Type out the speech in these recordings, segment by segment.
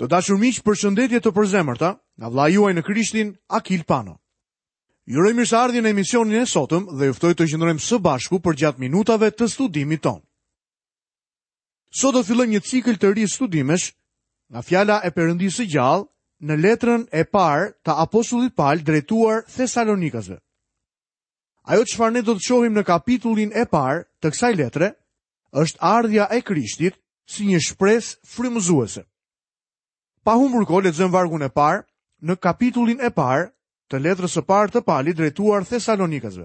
Të dashur miq, përshëndetje të përzemërta nga vllai juaj në Krishtin, Akil Pano. Ju uroj mirëseardhje në emisionin e sotëm dhe ju ftoj të qëndrojmë së bashku për gjatë minutave të studimit ton. Sot do fillojmë një cikël të ri studimesh nga fjala e Perëndisë së gjallë në letrën e parë të apostullit Paul drejtuar Thesalonikasve. Ajo çfarë ne do të shohim në kapitullin e parë të kësaj letre është ardhja e Krishtit si një shpresë frymëzuese. Pa humbur kohë, lexojmë vargun e parë në kapitullin e parë të letrës së parë të Paulit drejtuar Thesalonikasve.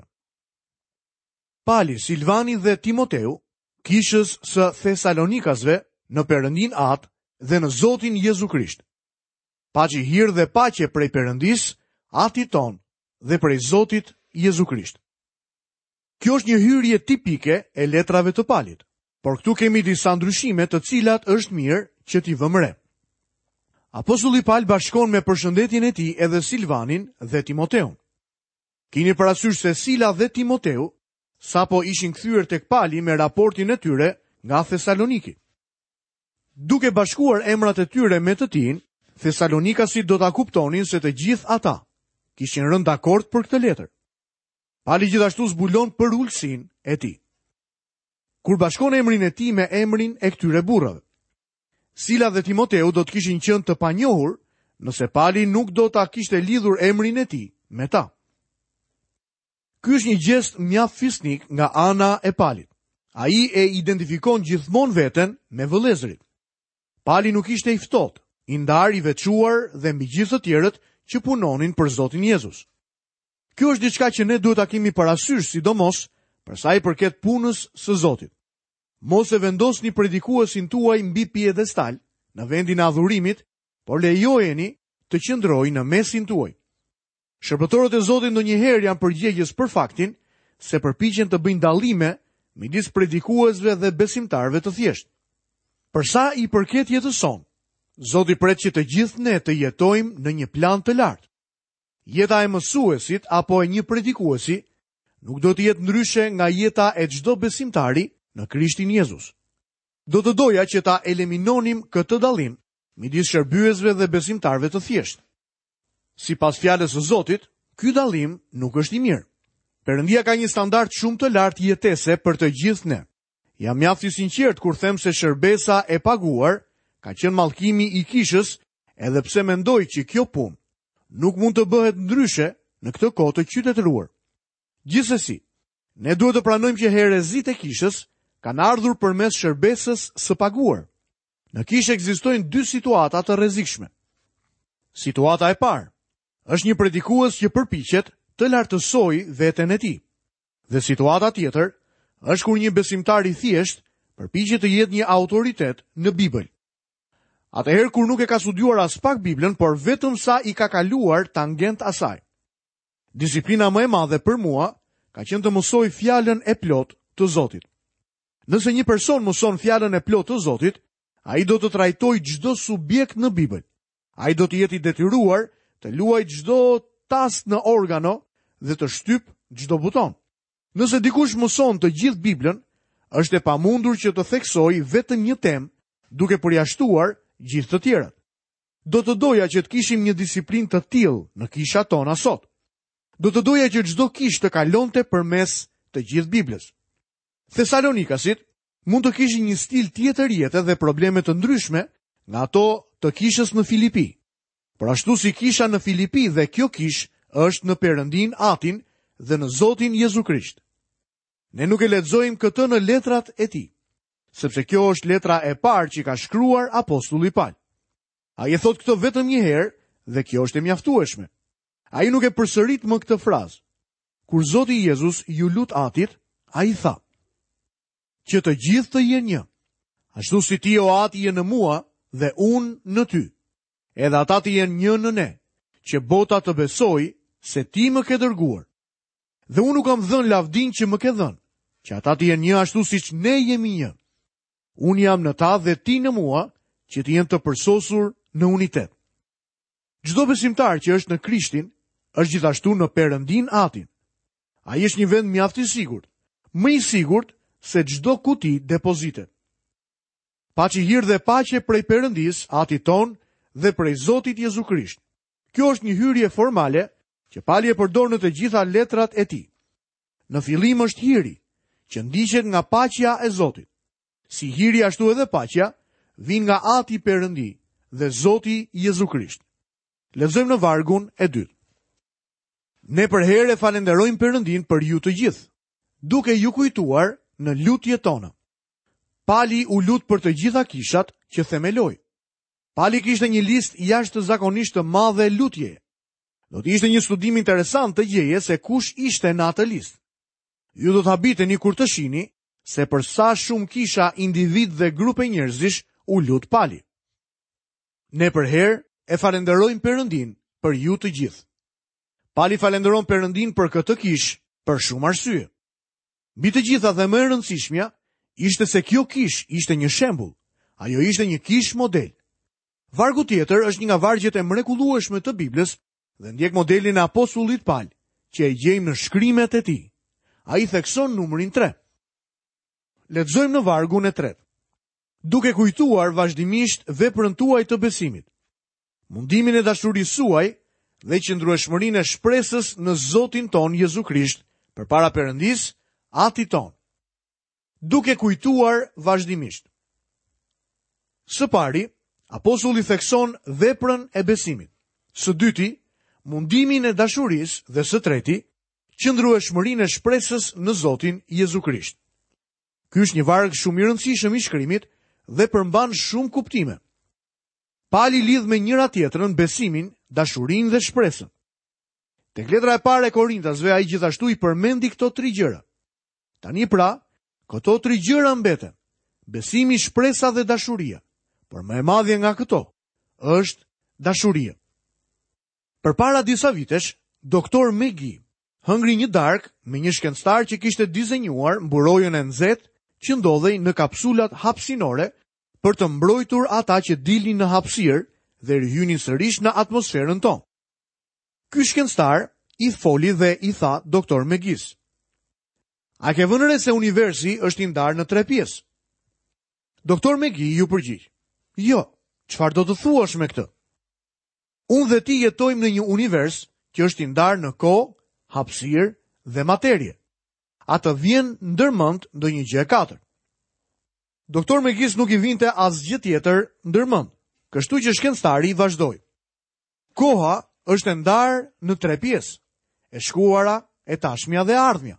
Pali, Silvani dhe Timoteu, kishës së Thesalonikasve në Perëndin Atë dhe në Zotin Jezu Krisht. Paqi hir dhe paqe prej Perëndis, Atit ton dhe prej Zotit Jezu Krisht. Kjo është një hyrje tipike e letrave të Palit, por këtu kemi disa ndryshime të cilat është mirë që t'i vëmë re. Apostulli Paul bashkon me përshëndetjen e tij edhe Silvanin dhe Timoteun. Kini parasysh se Sila dhe Timoteu sapo ishin kthyer tek Pali me raportin e tyre nga Thesaloniki. Duke bashkuar emrat e tyre me të tij, Thesalonikasit do ta kuptonin se të gjithë ata kishin rënë dakord për këtë letër. Pali gjithashtu zbulon për ulësinë e tij. Kur bashkon emrin e tij me emrin e këtyre burrave, Sila dhe Timoteu do të kishin qenë të panjohur nëse Pali nuk do ta kishte lidhur emrin e tij me ta. Ky është një gest mjaft fisnik nga ana e Palit. Ai e identifikon gjithmonë veten me vëllezërit. Pali nuk ishte i ftohtë, i ndar, i veçuar dhe mbi gjithë të tjerët që punonin për Zotin Jezus. Kjo është diçka që ne duhet ta kemi parasysh, sidomos për sa i përket punës së Zotit. Mos e vendosni predikuesin tuaj mbi piedestal në vendin e adhurimit, por lejojeni të qëndrojë në mesin tuaj. Shërbëtorët e Zotit ndonjëherë janë përgjegjës për faktin se përpiqen të bëjnë dallime midis predikuesve dhe besimtarëve të thjeshtë. Për sa i përket jetës sonë, Zoti pret që të gjithë ne të jetojmë në një plan të lartë. Jeta e mësuesit apo e një predikuesi nuk do të jetë ndryshe nga jeta e çdo besimtari në Krishtin Jezus. Do të doja që ta eliminonim këtë dallim midis shërbyesve dhe besimtarëve të thjeshtë. Sipas fjalës së Zotit, ky dallim nuk është i mirë. Perëndia ka një standard shumë të lartë jetese për të gjithë ne. Jam mjaft i sinqert kur them se shërbesa e paguar ka qenë mallkimi i kishës, edhe pse mendoj që kjo punë nuk mund të bëhet ndryshe në këtë kohë të qytetëruar. Gjithsesi, ne duhet të pranojmë që herezitë e kishës kanë ardhur përmes shërbesës së paguar. Në kishë ekzistojnë dy situata të rrezikshme. Situata e parë është një predikues që përpiqet të lartësojë veten e tij. Dhe situata tjetër është kur një besimtar i thjesht përpiqet të jetë një autoritet në Bibël. Atëherë kur nuk e ka studiuar as pak Biblën, por vetëm sa i ka kaluar tangent asaj. Disiplina më e madhe për mua ka qenë të mësoj fjalën e plotë të Zotit. Nëse një person mëson fjalën e plotë të Zotit, ai do të trajtojë çdo subjekt në Bibël. Ai do të jetë i detyruar të luajë çdo tast në organo dhe të shtyp çdo buton. Nëse dikush mëson të gjithë Biblën, është e pamundur që të theksojë vetëm një temë, duke përjashtuar gjithë të tjerat. Do të doja që të kishim një disiplinë të tillë në kishat tona sot. Do të doja që çdo kishë të kalonte përmes të gjithë Biblës. Thesalonikasit mund të kishin një stil tjetër jete dhe probleme të ndryshme nga ato të kishës në Filipi. Por ashtu si kisha në Filipi dhe kjo kishë është në Perëndin Atin dhe në Zotin Jezu Krisht. Ne nuk e lexojmë këtë në letrat e tij, sepse kjo është letra e parë që ka shkruar apostulli Paul. Ai e thot këtë vetëm një herë dhe kjo është e mjaftueshme. Ai nuk e përsërit më këtë frazë. Kur Zoti Jezus ju lut Atit, ai tha: që të gjithë të jenë një, ashtu si ti o Ati je në mua dhe unë në ty, edhe ata të jenë një në ne, që bota të besoj se ti më ke dërguar. Dhe unë nuk kam dhënë lavdin që më ke dhënë, që ata të jenë një ashtu siç ne jemi një. Unë jam në ta dhe ti në mua, që të jenë të përsosur në unitet. Çdo besimtar që është në Krishtin është gjithashtu në Perëndin Atin. Ai është një vend mjaft i sigurt, më i sigurt se çdo kuti depozitet. Paçi hir dhe paqe prej Perëndis, Atit ton dhe prej Zotit Jezu Krisht. Kjo është një hyrje formale që Pali e përdor në të gjitha letrat e tij. Në fillim është hiri, që ndiqet nga paqja e Zotit. Si hiri ashtu edhe paqja vin nga Ati Perëndi dhe Zoti Jezu Krisht. Lexojmë në vargun e 2. Ne për herë falenderojmë Perëndin për ju të gjithë, duke ju kujtuar në lutjet tona. Pali u lut për të gjitha kishat që themeloi. Pali kishte një listë jashtëzakonisht të madhe lutjeje. Do të ishte një studim interesant të gjeje se kush ishte në atë listë. Ju do të habiteni kur të shihni se për sa shumë kisha individ dhe grupe njerëzish u lut Pali. Ne për herë e falenderojmë Perëndin për ju të gjithë. Pali falenderon Perëndin për këtë kishë për shumë arsye. Mbi të gjitha dhe më e rëndësishmja ishte se kjo kishë ishte një shembull. Ajo ishte një kishë model. Vargu tjetër është një nga vargjet e mrekullueshme të Biblës dhe ndjek modelin e apostullit Pal, që e gjejmë në shkrimet e tij. Ai thekson numrin 3. Lexojmë në vargun e 3. Duke kujtuar vazhdimisht veprën tuaj të besimit, mundimin e dashurisë suaj dhe qëndrueshmërinë e shpresës në Zotin ton Jezu Krisht përpara Perëndis, Atit ton. Duke kujtuar vazhdimisht. Së pari, apostulli thekson veprën e besimit. Së dyti, mundimin e dashurisë dhe së treti, qëndrueshmërinë e shpresës në Zotin Jezu Krisht. Ky është një varg shumë i rëndësishëm i shkrimit dhe përmban shumë kuptime. Pali lidh me njëra tjetrën besimin, dashurinë dhe shpresën. Tek letra e parë e Korintasve ai gjithashtu i përmendi këto 3 gjëra. Tani pra, këto 3 gjëra mbeten: besimi, shpresa dhe dashuria. Por më e madhja nga këto është dashuria. Përpara disa vitesh, doktor McGee hëngri një darkë me një shkencëtar që kishte dizenjuar mburojën e nxehtë që ndodhej në kapsulat hapësinore për të mbrojtur ata që dilnin në hapësirë dhe rihynin sërish në atmosferën tonë. Ky shkencëtar i foli dhe i tha doktor McGee: "A ke vënë re se universi është i ndarë në 3 pjesë?" Doktor McGee ju përgjigj: "Jo, çfarë do të thuash me këtë?" "Unë dhe ti jetojmë në një univers që është i ndarë në kohë, hapësirë dhe materie. A të vjen ndërmend ndonjë gjë e katërt?" Doktor McGee nuk i vinte asgjë tjetër ndërmend, kështu që shkencëtari vazhdoi: "Koha është e ndarë në 3 pjesë, e shkuara, e tashmja dhe ardhmja."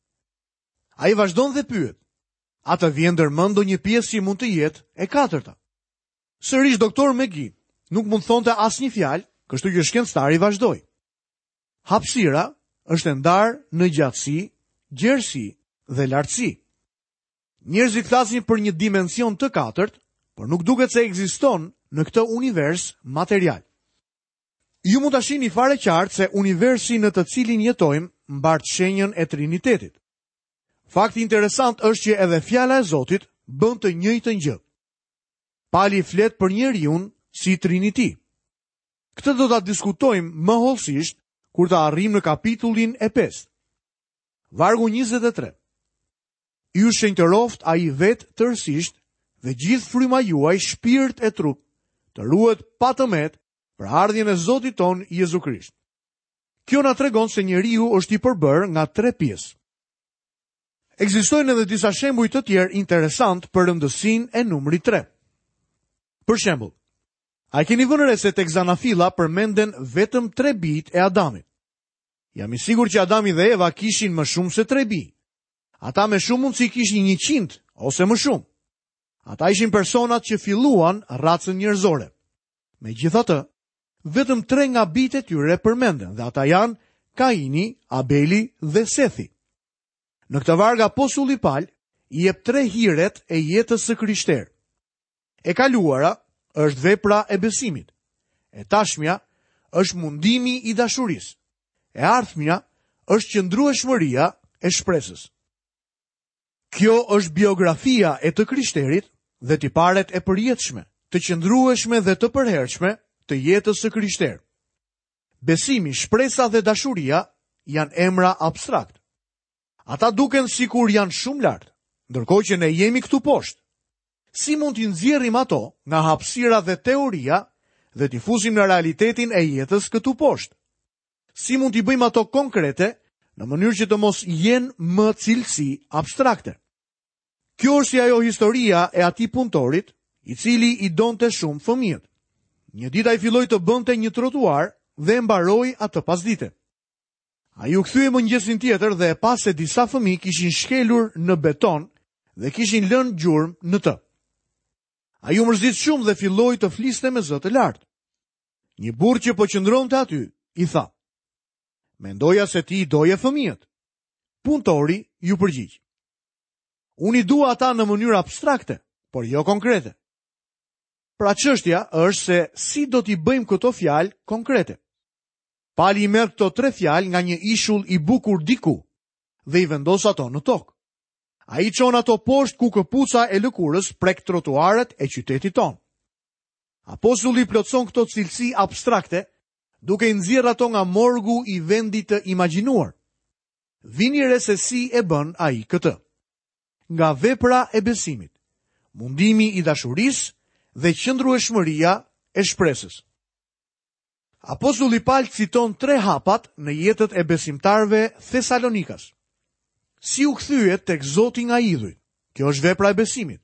Ai vazhdon dhe pyet: "A të vjen ndërmend ndonjë pjesë që mund të jetë e katërta?" Sërish doktor McGee nuk mund thonte asnjë fjalë, kështu që shkencëtari vazhdoi: "Hapësira është e ndarë në gjatësi, gjerësi dhe lartësi. Njerëzit flasin për një dimension të katërt, por nuk duket se ekziston në këtë univers material." Ju mund ta shihni fare qartë se universi në të cilin jetojmë mbart shenjën e Trinitetit. Fakti interesant është që edhe fjala e Zotit bën të njëjtën gjë. Pali flet për njeriun si Triniti. Këtë do ta diskutojmë më hollësisht kur të arrijmë në kapitullin e 5. Vargu 23. Ju shenjtëroft ai vetë tërësisht dhe gjithë fryma juaj, shpirt e trup, të ruhet pa tëmet për ardhjen e Zotit ton Jezu Krisht. Kjo na tregon se njeriu është i përbërë nga 3 pjesë. Ekzistojnë edhe disa shembuj të tjerë interesant për rëndësinë e numrit 3. Për shembull, a keni vënë re se tek Zanafilla përmenden vetëm 3 bijt e Adamit? Jam i sigurt që Adami dhe Eva kishin më shumë se 3 bij. Ata me shumë mundësi kishin 100 ose më shumë. Ata ishin personat që filluan racën njerëzore. Megjithatë, vetëm 3 nga bijt e tyre përmenden dhe ata janë Kaini, Abeli dhe Sethi. Në këtë varg apostulli Paul i jep 3 hiret e jetës së krishterë. E kaluara është vepra e besimit. E tashmja është mundimi i dashurisë. E ardhmja është qëndrueshmëria e shpresës. Kjo është biografia e të krishterit dhe tiparet e përjetshme, të qëndrueshme dhe të përhershme të jetës së krishterë. Besimi, shpresa dhe dashuria janë emra abstrakt. Ata duken sikur janë shumë lart, ndërkohë që ne jemi këtu poshtë. Si mund t'i nxjerrim ato nga hapësira dhe teoria dhe t'i fusim në realitetin e jetës këtu poshtë. Si mund t'i bëjmë ato konkrete në mënyrë që të mos jenë më cilësi abstrakte. Kjo është si ajo historia e atij punëtorit, i cili i donte shumë fëmijët. Një ditë ai filloi të bënte një trotuar dhe mbaroi atë pasdite. Ai u kthye mëngjesin tjetër dhe e pa se disa fëmijë kishin shkelur në beton dhe kishin lënë gjurmë në të. Ai u mërzit shumë dhe filloi të fliste me zë të lartë. Një burrë që po qëndronte aty i tha: "Mendoja se ti i doje fëmijët." Punëtori ju përgjigj: "Unë i dua ata në mënyrë abstrakte, por jo konkrete." Pra çështja është se si do t'i bëjmë këto fjalë konkrete. Pali i merr këto 3 fjalë nga një ishull i bukur diku dhe i vendos ato në tokë. Ai çon ato poshtë ku këpuca e lëkurës prek trotuaret e qytetit ton. Apostulli plotson këto cilësi abstrakte duke i nxjerrë ato nga morgu i vendit të imagjinuar. Vini re se si e bën ai këtë. Nga vepra e besimit, mundimi i dashurisë dhe qëndrueshmëria e shpresës. Apostulli Paul citon 3 hapat në jetët e besimtarëve Thesalonikas. Si u kthyet tek Zoti nga idhuj? Kjo është vepra e besimit.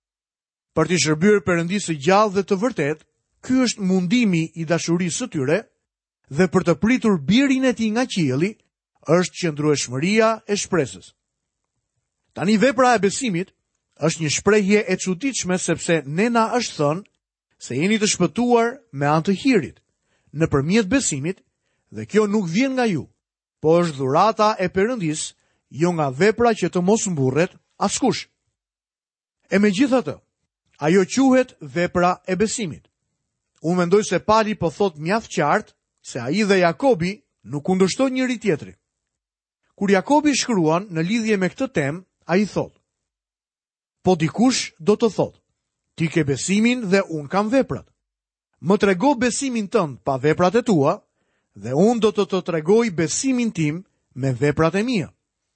Për t'i shërbyer Perëndisë së gjallë dhe të vërtet, ky është mundimi i dashurisë së tyre, dhe për të pritur birin e tij nga qielli është qëndrueshmëria e shpresës. Tani vepra e besimit është një shprehje e çuditshme sepse ne na është thënë se jeni të shpëtuar me anë të hirit, nëpërmjet besimit, dhe kjo nuk vjen nga ju, po është dhurata e Perëndisë, jo nga vepra që të mos mburret askush. E megjithatë, ajo quhet vepra e besimit. Unë mendoj se Pali po thot mjaft qartë se ai dhe Jakobi nuk kundërshtojnë njëri tjetrin. Kur Jakobi shkruan në lidhje me këtë temë, ai thot: "Po dikush do të thot, ti ke besimin dhe unë kam veprat. Më trego besimin tënd pa veprat e tua, dhe unë do të tregoj besimin tim me veprat e mia."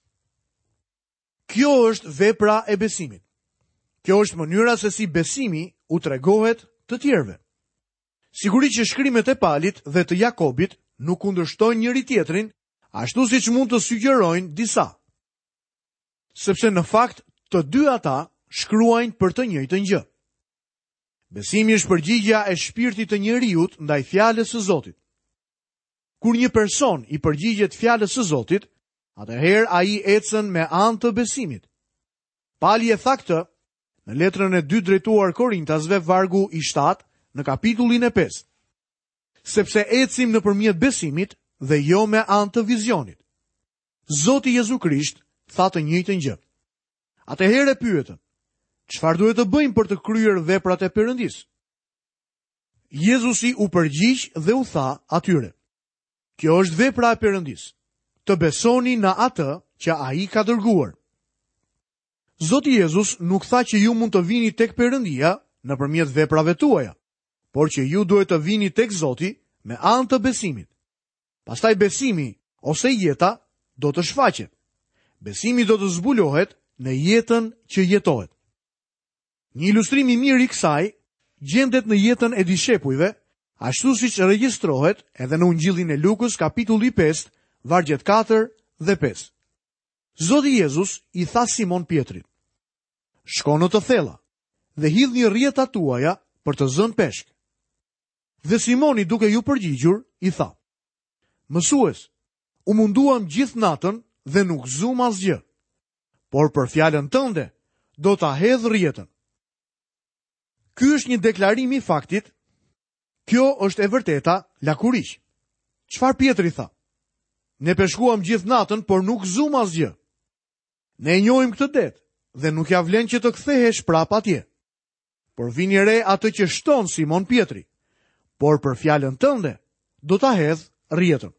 Kjo është vepra e besimit. Kjo është mënyra se si besimi u tregohet të tjerëve. Sigurisht që shkrimet e Palit dhe të Jakobit nuk kundërshtojnë njëri tjetrin, ashtu siç mund të sugjerojnë disa. Sepse në fakt të dy ata shkruajnë për të njëjtën gjë. Besimi është përgjigja e shpirtit të njeriut ndaj fjalës së Zotit. Kur një person i përgjigjet fjalës së Zotit, atëherë ai ecën me anë të besimit. Pali e tha këtë në letrën e 2 drejtuar Korintasve vargu i 7 në kapitullin e 5. Sepse ecim nëpërmjet besimit dhe jo me anë të vizionit. Zoti Jezu Krisht tha të njëjtën gjë. Atëherë pyetën: çfarë duhet të bëjmë për të kryer veprat e Perëndisë? Jezusi u përgjigj dhe u tha atyre: kjo është vepra e Perëndisë, të besoni në atë që ai ka dërguar. Zoti Jezus nuk tha që ju mund të vini tek Perëndia nëpërmjet veprave tuaja, por që ju duhet të vini tek Zoti me anë të besimit. Pastaj besimi ose jeta do të shfaqet. Besimi do të zbulohet në jetën që jetohet. Një ilustrim i mirë i kësaj gjendet në jetën e dishepujve, ashtu siç regjistrohet edhe në Ungjillin e Lukës kapitulli 5, vargjet 4 dhe 5. Zoti Jezus i tha Simon Pietrit: shko në të thella dhe hidh një rrjeta tuaja për të zënë peshk. Dhe Simoni, duke ju përgjigjur, i tha: mësues, u munduam gjithë natën dhe nuk zum asgjë, por për fjalën tënde do ta hedh rrjetën. Ky është një deklarim i faktit. Kjo është e vërteta lakuriq. Çfarë Pietri tha? Ne peshkuam gjithë natën, por nuk zum asgjë. Ne e njohim këtë det dhe nuk ja vlen që të kthehesh prap atje. Por vini re atë që shton Simon Pietri, por për fjalën tënde do ta hedh rrjetën.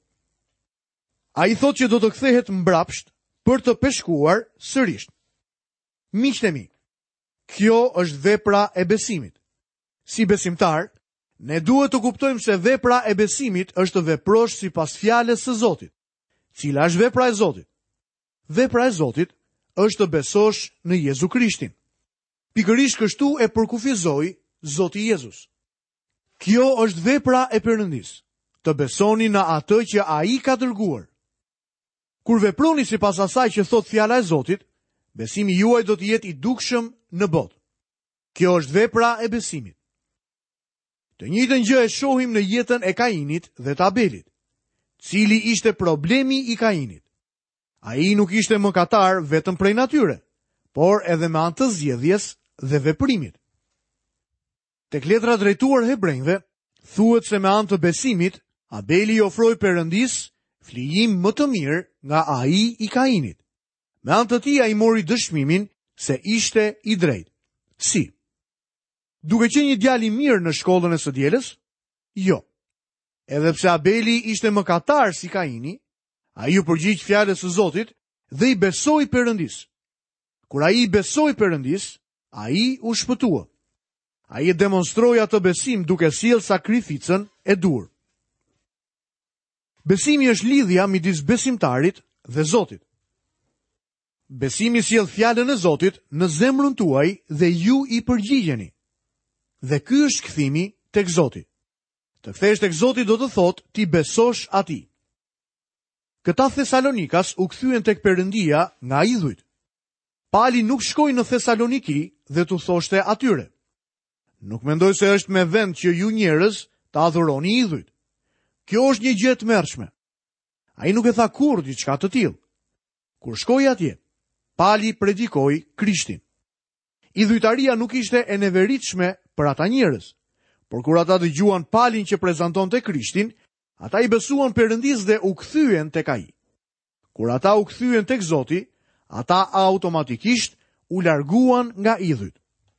Ai thot që do të kthehet mbrapsht për të peshkuar sërish. Miqtë e mi, kjo është vepra e besimit. Si besimtar, ne duhet të kuptojmë se vepra e besimit është të veprosh sipas fjalës së Zotit. Cila është vepra e Zotit? Vepra e Zotit është të besosh në Jezu Krishtin. Pikërisht kështu e përkufizoi Zoti Jezus. Kjo është vepra e Perëndis, të besoni në atë që ai ka dërguar. Kur veproni sipas asaj që thot fjala e Zotit, besimi juaj do të jetë i dukshëm në botë. Kjo është vepra e besimit. Të njëjtën gjë e shohim në jetën e Kainit dhe të Abelit. Cili ishte problemi i Kainit? Ai nuk ishte mëkatar vetëm prej natyre, por edhe me anë të zgjedhjes dhe veprimit. Tek letra drejtuar Hebrejve, thuhet se me anë të besimit, Abeli i ofroi Perëndis flijim më të mirë nga ai i Kainit. Me anë të tij ai mori dëshmimin se ishte i drejtë. Si? Duke qenë një djalë i mirë në shkollën e së dielës? Jo. Edhe pse Abeli ishte mëkatar si Kaini, ai u përgjigj fjalës së Zotit dhe i besoi Perëndis. Kur ai i besoi Perëndis, ai u shpëtua. Ai e demonstroi atë besim duke sjellë sakrificën e dur. Besimi është lidhja midis besimtarit dhe Zotit. Besimi sjell fjalën e Zotit në zemrën tuaj dhe ju i përgjigjeni. Dhe ky është kthimi tek Zoti. Të kthesh tek Zoti do të thotë ti besosh atij. Këta Thesalonikas u kthyen tek Perëndia nga idhujt. Pali nuk shkoi në Thesaloniki dhe t'u thoshte atyre: nuk mendoj se është me vend që ju njerëz të adhuroni idhujt. Kjo është një gjë e tmerrshme. Ai nuk e tha kurrë diçka të tillë. Kur shkoi atje, Pali predikoi Krishtin. Idhujtaria nuk ishte e neveritshme për ata njerëz, por kur ata dëgjuan Palin që prezantonte Krishtin, ata i besuan Perëndis dhe u kthyen tek ai. Kur ata u kthyen tek Zoti, ata automatikisht u larguan nga idhujt.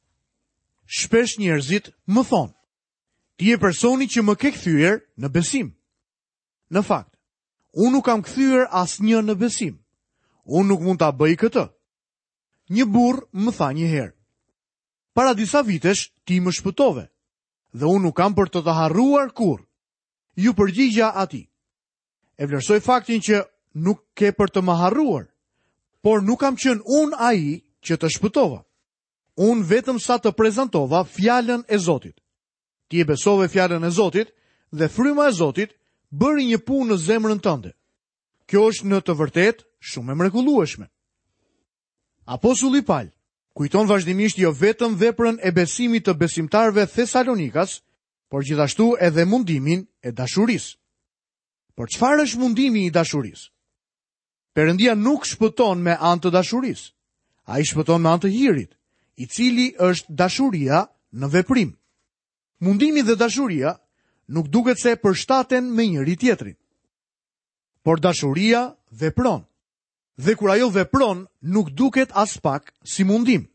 Shpesh njerëzit më thonë: ti je personi që më ke kthyer në besim. Në fakt, unë nuk kam kthyer asnjë në besim. Unë nuk mund ta bëj këtë. Një burr më tha një herë: para disa vitesh ti më shpëtove, dhe unë nuk kam për të harruar kurrë. Ju përgjigja atij: e vlerësoj faktin që nuk ke për të më harruar, por nuk kam qenë unë ai që të shpëtova. Unë vetëm sa të prezantova fjalën e Zotit. Ti e besove fjalën e Zotit dhe fryma e Zotit bëri një punë në zemrën tënde. Kjo është në të vërtetë shumë e mrekullueshme. Apostulli Paul kujton vazhdimisht jo vetëm veprën e besimit të besimtarëve Thesalonikas, por gjithashtu edhe mundimin e dashurisë. Por çfarë është mundimi i dashurisë? Perëndia nuk shpëton me anë të dashurisë. Ai shpëton me anë të hirit, i cili është dashuria në veprim. Mundimi dhe dashuria nuk duket se përshtaten me njëri tjetrin. Por dashuria vepron. Dhe kur ajo vepron, nuk duket as pak si mundim.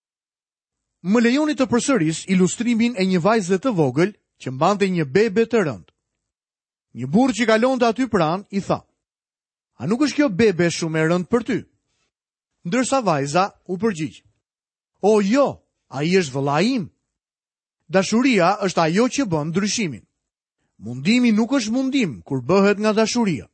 Më lejoni të përsëris ilustrimin e një vajze të vogël që mbante një bebe të rënd. Një burr që kalonte aty pranë i tha: a nuk është kjo bebe shumë e rënd për ty? Ndërsa vajza u përgjigj: o jo, ai është vëlla im. Dashuria është ajo që bën ndryshimin. Mundimi nuk është mundim kur bëhet nga dashuria.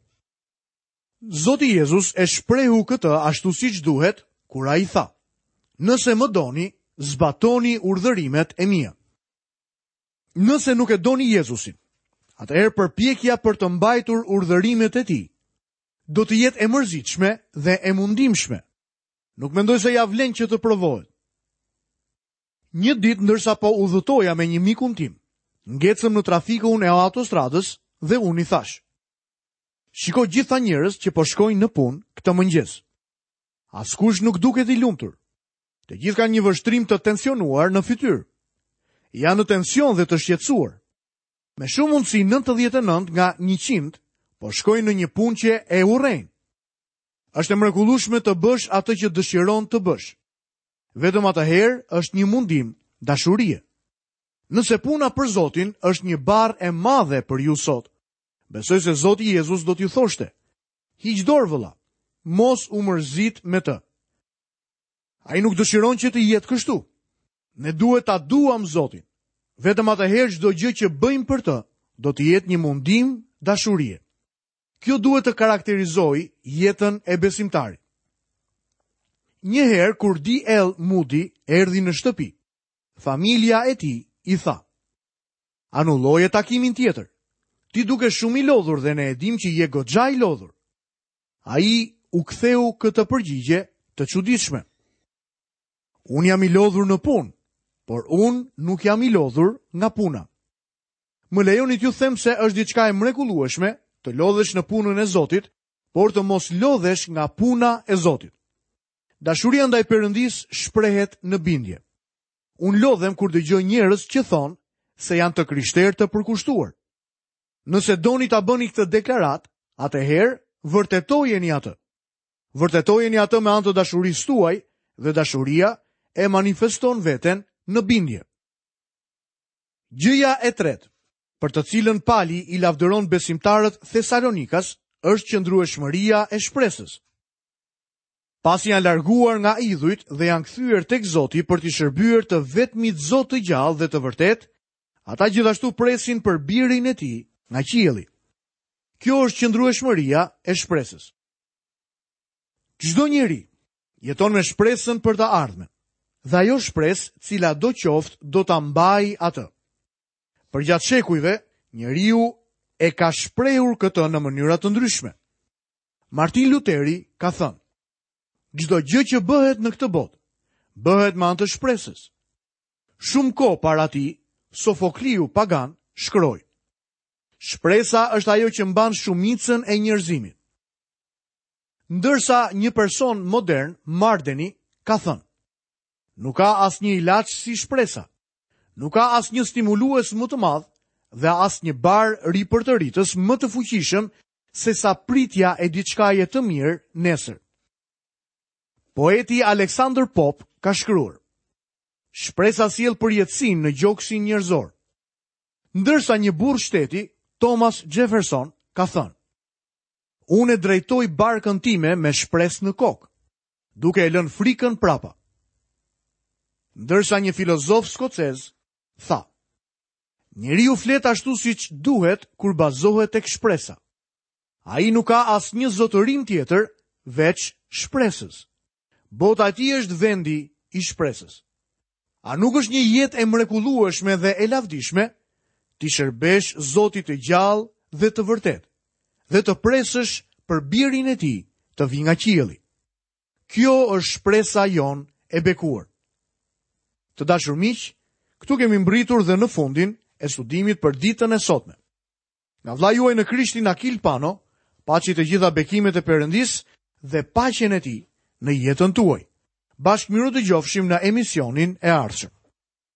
Zoti Jezus e shprehu këtë ashtu siç duhet kur ai tha: nëse më doni, zbatoni urdhërimet e mia. Nëse nuk e doni Jezusin, atëherë përpjekja për të mbajtur urdhërimet e tij do të jetë e mërzitshme dhe e mundimshme. Nuk mendoj se ja vlen që të provohet. Një ditë ndërsa po udhëtoja me një mikun tim, ngecëm në trafikun e autostradës dhe unë i thash: shiko gjitha njerëz që po shkojnë në punë këtë mëngjes. Askush nuk duket i lumtur. Të gjithë kanë një vështrim të tensionuar në fytyrë. Janë në tension dhe të shqetësuar. Me shumë mundësi 99 nga 100 po shkojnë në një punë që e urrejnë. Është e mrekullueshme të bësh atë që dëshiron të bësh. Vetëm atëherë është një mundim dashurie. Nëse puna për Zotin është një barë e madhe për ju sot, besoj se Zoti Jezus do t'ju thoshte: hiq dorë vëlla, mos u mërzit me të. Ai nuk dëshiron që të jetë kështu. Ne duhet ta duam Zotin. Vetëm atëherë çdo gjë që bëjmë për të do të jetë një mundim dashurie. Kjo duhet të karakterizojë jetën e besimtarit. Një herë kur D.L. Moody erdhi në shtëpi, familja e tij i tha: Anulloje takimin tjetër. Ti duke shumë i lodhur dhe ne e dim që je goxha i lodhur. Ai u ktheu këtë përgjigje të çuditshme. Unë jam i lodhur në punë, por unë nuk jam i lodhur nga puna. Më lejoni t'ju them se është diçka e mrekullueshme të lodhesh në punën e Zotit, por të mos lodhesh nga puna e Zotit. Dashuria ndaj Perëndis shprehet në bindje. Unë lodhem kur dëgjoj njerëz që thonë se janë të krishterë të përkushtuar. Nëse doni ta bëni këtë deklarat, atëherë vërtetojeni atë. Vërtetojeni atë me anë të dashurisë tuaj dhe dashuria e manifeston veten në bindje. Gjëja e tretë, për të cilën Pali i lavdëron besimtarët Thesalonikas, është qëndrueshmëria e shpresës. Pasi janë larguar nga idhujt dhe janë kthyer tek Zoti për t'i shërbyer të vetmit Zot të gjallë dhe të vërtet, ata gjithashtu presin për birin e tij nga qielli. Kjo është qëndrueshmëria e shpresës. Çdo njeri jeton me shpresën për të ardhmen, dhe ajo shpresë, cila do qoftë, do ta mbajë atë. Përgjatë shekujve, njeriu e ka shprehur këtë në mënyra të ndryshme. Martin Luteri ka thënë: çdo gjë që bëhet në këtë botë, bëhet me anë të shpresës. Shumë kohë para tij, Sofokliu pagan shkroi: shpresa është ajo që mban shumicën e njerëzimit. Ndërsa një person modern, Mardeni, ka thënë: nuk ka asnjë ilaç si shpresa, nuk ka asnjë stimulues më të madh dhe asnjë bar ripërtëritës më të fuqishëm se sa pritja e diçkaje të mirë nesër. Poeti Alexander Pope ka shkruar: shpresa sjell përjetësinë në gjoksin njerëzor. Ndërsa një burr shteti, Thomas Jefferson, ka thënë: unë e drejtoj barkën time me shpresë në kokë, duke e lënë frikën prapa. Ndërsa një filozof skocez tha: njeriu flet ashtu siç duhet kur bazohet tek shpresa. Ai nuk ka asnjë zotërim tjetër veç shpresës. Bota e tij është vendi i shpresës. A nuk është një jetë e mrekullueshme dhe e lavdishme ti shërbesh Zotit të gjallë dhe të vërtet, dhe të presësh për birin e tij të vi nga qielli. Kjo është shpresa jon e bekuar. Të dashur miq, këtu kemi mbritur dhe në fundin e studimit për ditën e sotme. Nga vlla juaj në Krishtin Akil Pano, paçi të gjitha bekimet e Perëndis dhe paqen e tij në jetën tuaj. Bashkë miru të gjofshim në emisionin e ardhshëm.